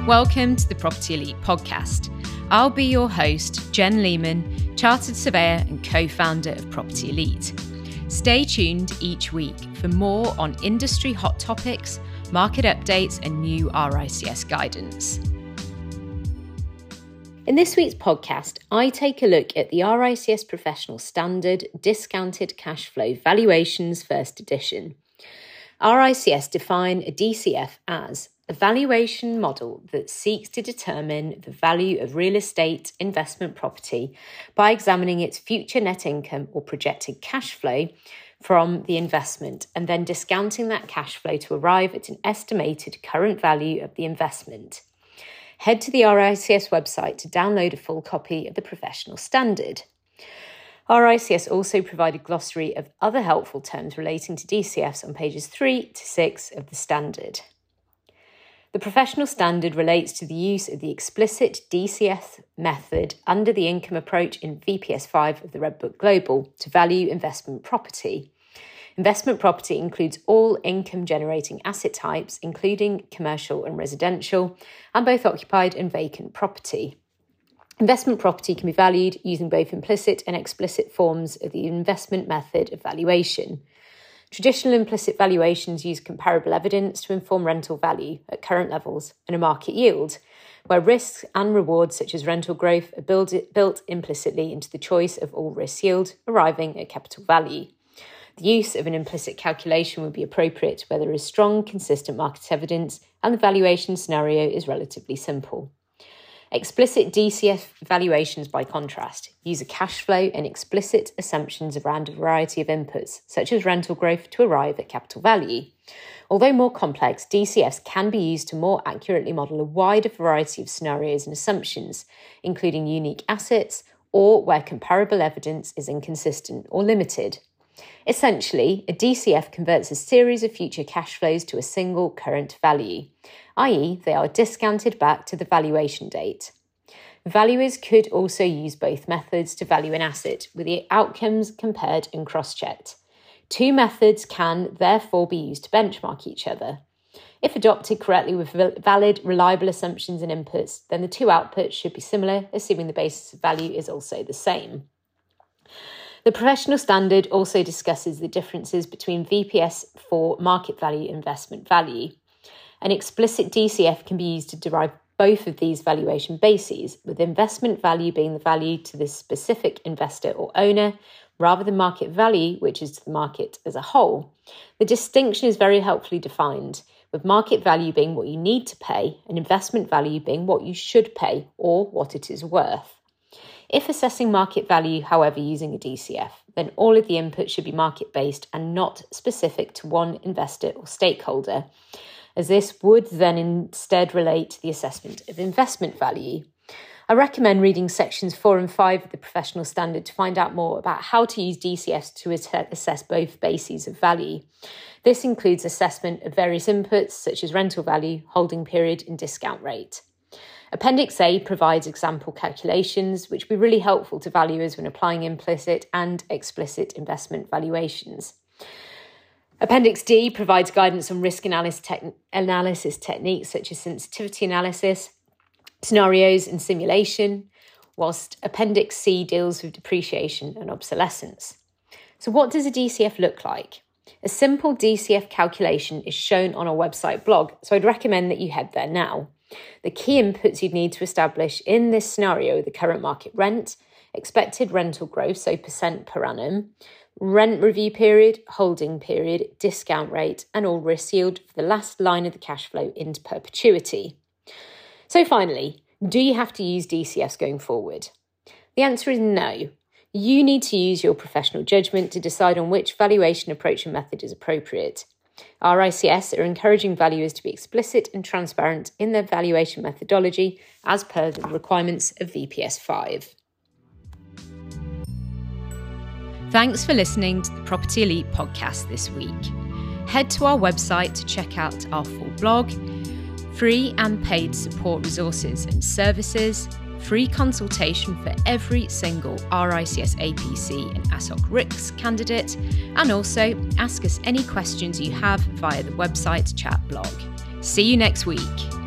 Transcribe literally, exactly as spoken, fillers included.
Welcome to the Property Elite podcast. I'll be your host, Jen Lehman, Chartered Surveyor and co-founder of Property Elite. Stay tuned each week for more on industry hot topics, market updates and new R I C S guidance. In this week's podcast, I take a look at the R I C S Professional Standard Discounted Cash Flow Valuations First Edition. R I C S define a D C F as a valuation model that seeks to determine the value of real estate investment property by examining its future net income or projected cash flow from the investment and then discounting that cash flow to arrive at an estimated current value of the investment. Head to the R I C S website to download a full copy of the professional standard. R I C S also provide a glossary of other helpful terms relating to D C Fs on pages three to six of the standard. The professional standard relates to the use of the explicit D C F method under the income approach in V P S five of the Red Book Global to value investment property. Investment property includes all income-generating asset types, including commercial and residential, and both occupied and vacant property. Investment property can be valued using both implicit and explicit forms of the investment method of valuation. Traditional implicit valuations use comparable evidence to inform rental value at current levels and a market yield, where risks and rewards such as rental growth are built, built implicitly into the choice of all risk yield, arriving at capital value. The use of an implicit calculation would be appropriate where there is strong, consistent market evidence and the valuation scenario is relatively simple. Explicit D C F valuations, by contrast, use a cash flow and explicit assumptions around a variety of inputs, such as rental growth, to arrive at capital value. Although more complex, D C Fs can be used to more accurately model a wider variety of scenarios and assumptions, including unique assets or where comparable evidence is inconsistent or limited. Essentially, a D C F converts a series of future cash flows to a single current value, that is they are discounted back to the valuation date. Valuers could also use both methods to value an asset, with the outcomes compared and cross-checked. Two methods can therefore be used to benchmark each other. If adopted correctly with valid, reliable assumptions and inputs, then the two outputs should be similar, assuming the basis of value is also the same. The professional standard also discusses the differences between V P S four market value and investment value. An explicit D C F can be used to derive both of these valuation bases, with investment value being the value to the specific investor or owner, rather than market value, which is to the market as a whole. The distinction is very helpfully defined, with market value being what you need to pay and investment value being what you should pay or what it is worth. If assessing market value, however, using a D C F, then all of the inputs should be market-based and not specific to one investor or stakeholder, as this would then instead relate to the assessment of investment value. I recommend reading sections four and five of the professional standard to find out more about how to use D C Fs to assess both bases of value. This includes assessment of various inputs such as rental value, holding period and discount rate. Appendix A provides example calculations, which will be really helpful to valuers when applying implicit and explicit investment valuations. Appendix D provides guidance on risk analysis, te- analysis techniques such as sensitivity analysis, scenarios and simulation, whilst Appendix C deals with depreciation and obsolescence. So what does a D C F look like? A simple D C F calculation is shown on our website blog, so I'd recommend that you head there now. The key inputs you'd need to establish in this scenario are the current market rent, expected rental growth, so percent per annum, rent review period, holding period, discount rate, and all risk yield for the last line of the cash flow into perpetuity. So finally, do you have to use D C Fs going forward? The answer is no. You need to use your professional judgment to decide on which valuation approach and method is appropriate. R I C S are encouraging valuers to be explicit and transparent in their valuation methodology as per the requirements of V P S five. Thanks for listening to the Property Elite podcast this week. Head to our website to check out our full blog, free and paid support resources and services, free consultation for every single R I C S A P C and A S O C R I C S candidate, and also ask us any questions you have via the website chat blog. See you next week.